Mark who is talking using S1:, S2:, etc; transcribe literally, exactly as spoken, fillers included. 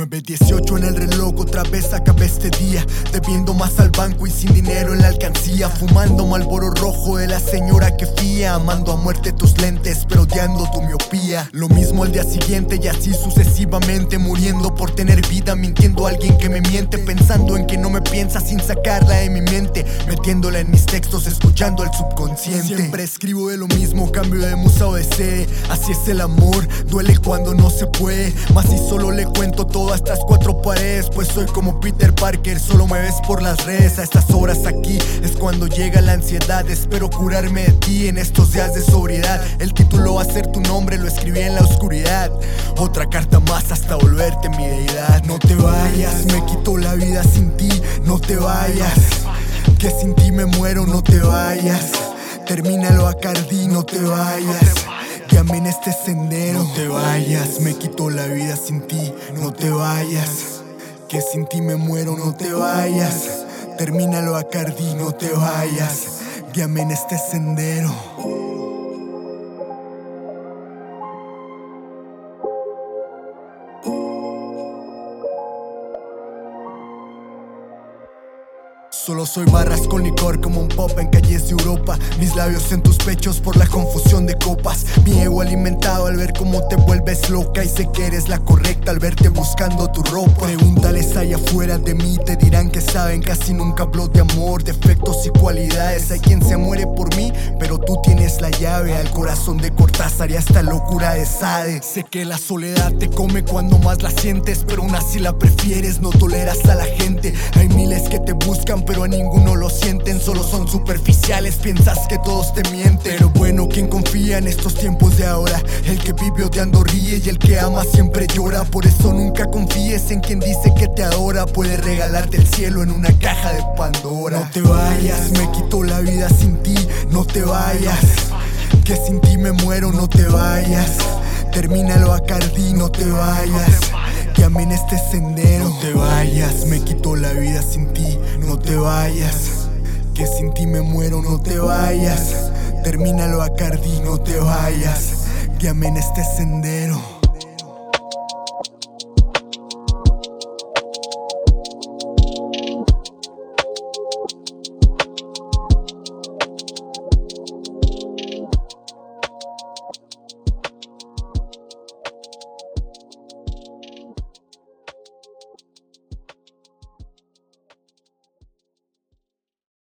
S1: nueve dieciocho en el reloj, otra vez acabé este día, debiendo más al banco y sin dinero en la alcancía, fumando Marlboro rojo de la señora que fía, amando a muerte tus lentes pero odiando tu miopía. Lo mismo al día siguiente y así sucesivamente, muriendo por tener vida, mintiendo a alguien que me miente, pensando en que no me piensa sin sacarla de mi mente, metiéndola en mis textos, escuchando el subconsciente. Siempre escribo de lo mismo, cambio de musa o de sede, así es el amor, duele cuando no se puede, mas si solo le cuento todo a estas cuatro paredes, pues soy como Peter Parker, solo me ves por las redes. A estas horas aquí es cuando llega la ansiedad, espero curarme de ti en estos días de sobriedad. El título va a ser tu nombre, lo escribí en la oscuridad, otra carta más hasta volverte mi deidad. No te vayas, me quito la vida sin ti, no te vayas, que sin ti me muero, no te vayas. Termínalo Bacardi, no te vayas, guíame en este sendero. No te vayas, me quito la vida sin ti, no te vayas, que sin ti me muero, no te vayas. Termínalo Bacardi, no te vayas, guíame en este sendero. Solo soy barras con licor como un pop en calles de Europa, mis labios en tus pechos por la confusión de copas, mi ego alimentado al ver cómo te vuelves loca, y sé que eres la correcta al verte buscando tu ropa. Pregúntales allá afuera de mí, te dirán que saben, casi nunca hablo de amor, defectos y cualidades. Hay quien se muere por mí, pero tú tienes la llave al corazón de Cortázar y a esta locura de Sade. Sé que la soledad te come cuando más la sientes, pero aún así la prefieres, no toleras a la gente. Hay miles que te buscan pero a ninguno lo sienten, solo son superficiales, piensas que todos te mienten. Pero bueno, ¿quién confía en estos tiempos de ahora? El que vive odiando ríe y el que ama siempre llora. Por eso nunca confíes en quien dice que te adora, puede regalarte el cielo en una caja de Pandora. No te vayas, me quito la vida sin ti, no te vayas, que sin ti me muero, no te vayas. Termínalo Bacardi, no te vayas, guíame en este sendero. No te vayas, me quito la vida sin ti, no te vayas, que sin ti me muero, no te vayas. Termínalo Bacardi, no te vayas, guíame en este sendero.